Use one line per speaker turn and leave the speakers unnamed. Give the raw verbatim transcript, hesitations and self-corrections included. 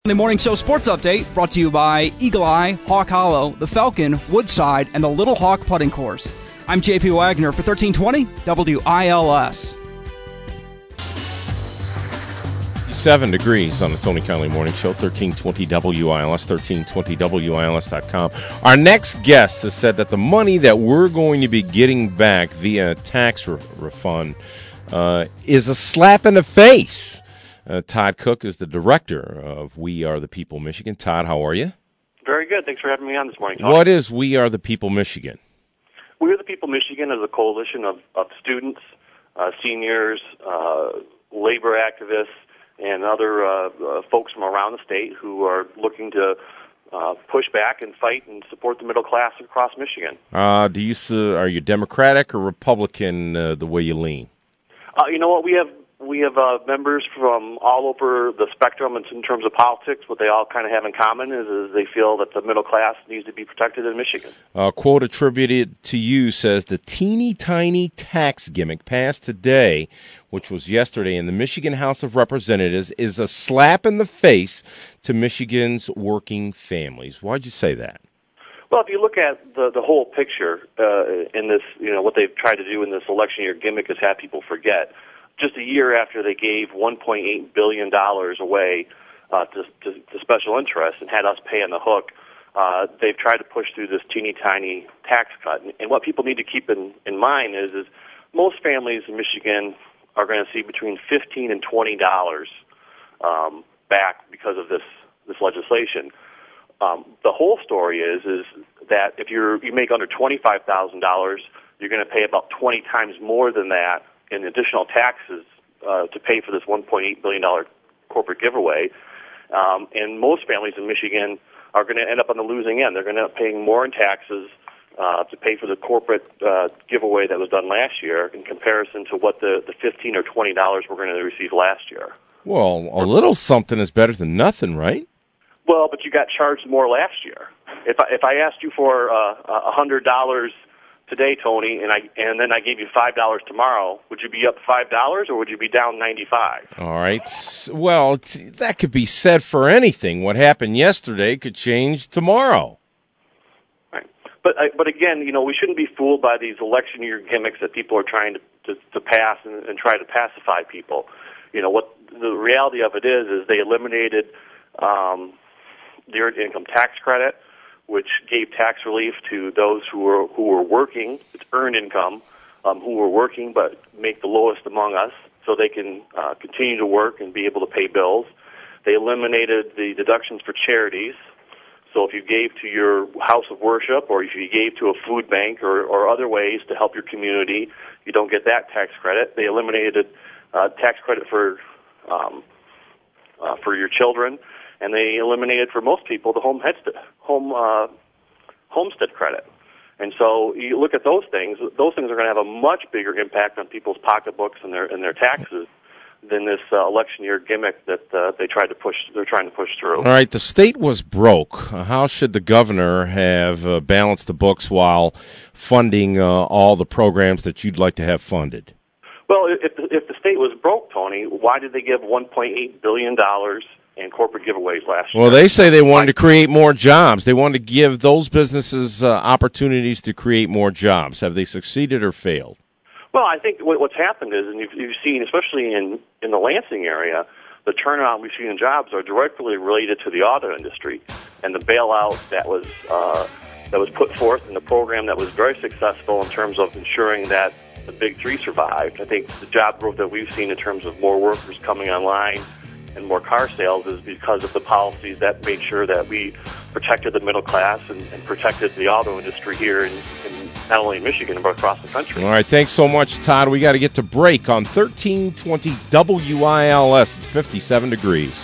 The Morning Show Sports Update brought to you by Eagle Eye, Hawk Hollow, The Falcon, Woodside, and the Little Hawk Putting Course. I'm J P Wagner for thirteen twenty W I L S.
Seven degrees on the Tony Conley Morning Show, thirteen twenty W I L S, thirteen twenty W I L S dot com. Our next guest has said that the money that we're going to be getting back via tax re- refund uh, is a slap in the face. Uh, Todd Cook is the director of We Are the People Michigan. Todd, how are you?
Very good. Thanks for having me on this morning, Tony.
What is We Are the People Michigan?
We Are the People Michigan is a coalition of, of students, uh, seniors, uh, labor activists, and other uh, uh, folks from around the state who are looking to uh, push back and fight and support the middle class across Michigan.
Uh, do you uh, are you Democratic or Republican uh, the way you lean?
Uh, you know what? We have we have uh, members from all over the spectrum in, in terms of politics. What they all kind of have in common is, is they feel that the middle class needs to be protected in Michigan.
A quote attributed to you says, the teeny tiny tax gimmick passed today, which was yesterday in the Michigan House of Representatives, is a slap in the face to Michigan's working families. Why'd you say that?
Well, if you look at the the whole picture uh, in this, you know, what they've tried to do in this election year gimmick is have people forget. Just a year after they gave one point eight billion dollars away uh, to, to, to special interests and had us pay on the hook, uh, they've tried to push through this teeny tiny tax cut. And, and what people need to keep in, in mind is, is most families in Michigan are going to see between fifteen and twenty dollars um, back because of this this legislation. Um, the whole story is is that if you're you make under twenty five thousand dollars, you're going to pay about twenty times more than that in additional taxes uh, to pay for this one point eight billion dollars corporate giveaway. Um, and most families in Michigan are going to end up on the losing end. They're going to end up paying more in taxes uh, to pay for the corporate uh, giveaway that was done last year in comparison to what the, the fifteen or twenty dollars we're going to receive last year.
Well, a little something is better than nothing, right?
Well, but you got charged more last year. If I, if I asked you for uh, one hundred dollars today, Tony, and I and then I gave you five dollars tomorrow, would you be up five dollars or would you be down ninety-five?
All right. Well, that could be said for anything. What happened yesterday could change tomorrow.
Right. But but again, you know, we shouldn't be fooled by these election year gimmicks that people are trying to to, to pass and, and try to pacify people. You know, what the reality of it is is they eliminated um, the earned income tax credit, which gave tax relief to those who were who were working. It's earned income, um, who were working but make the lowest among us, so they can uh, continue to work and be able to pay bills. They eliminated the deductions for charities. So if you gave to your house of worship or if you gave to a food bank or, or other ways to help your community, you don't get that tax credit. They eliminated uh, tax credit for um, uh, for your children. And they eliminated for most people the home headstead, home uh, homestead credit. And so you look at those things; those things are going to have a much bigger impact on people's pocketbooks and their and their taxes than this uh, election year gimmick that uh, they tried to push. They're trying to push through.
All right, the state was broke. How should the governor have uh, balanced the books while funding uh, all the programs that you'd like to have funded?
Well, if the, if the state was broke, Tony, why did they give one point eight billion dollars in corporate giveaways last year?
Well, they say they wanted to create more jobs. They wanted to give those businesses uh, opportunities to create more jobs. Have they succeeded or failed?
Well, I think what, what's happened is, and you've, you've seen, especially in, in the Lansing area, the turnaround we've seen in jobs are directly related to the auto industry and the bailout that was uh, that was put forth in the program that was very successful in terms of ensuring that the big three survived. I think the job growth that we've seen in terms of more workers coming online and more car sales is because of the policies that made sure that we protected the middle class and, and protected the auto industry here in, in not only Michigan but across the country.
All right, thanks so much, Todd. We got to get to break on thirteen twenty W I L S. It's fifty-seven degrees.